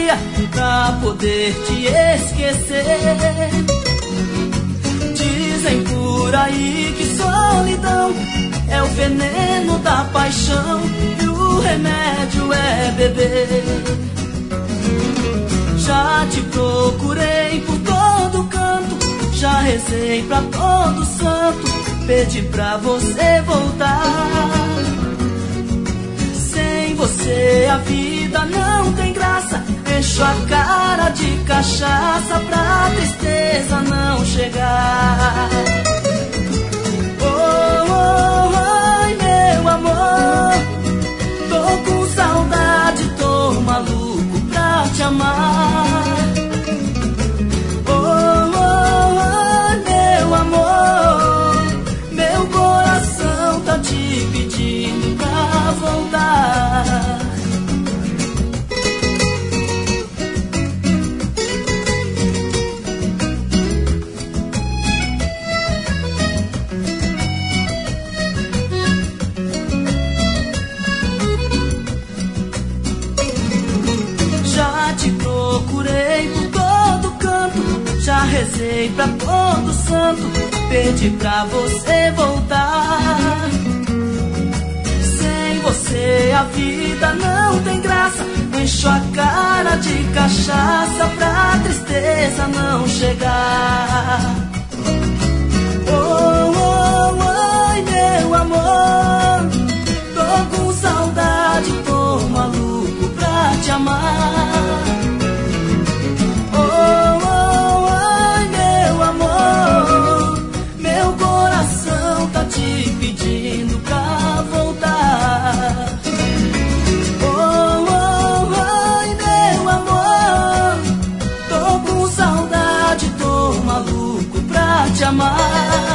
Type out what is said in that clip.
dia pra poder te esquecer. Dizem por aí que solidão é o veneno da paixão e o remédio é beber. Já te procurei por todo canto, já rezei pra todo santo, pedi pra você voltar. Sem você a vida não tem graça, encho a cara de cachaça pra tristeza não chegar. Oh, oh, ai, meu amor, tô com saudade, tô maluco pra te amar. Oh, oh, ai, meu amor, meu coração tá te pedindo pra voltar. Procurei por todo canto, já rezei pra todo santo, pedi pra você voltar. Sem você a vida não tem graça, encho a cara de cachaça pra tristeza não chegar. Oh, oh, ai, meu amor, tô com saudade, tô maluco pra te amar. Te pedindo pra voltar. Oh, oh, ai, meu amor, tô com saudade, tô maluco pra te amar.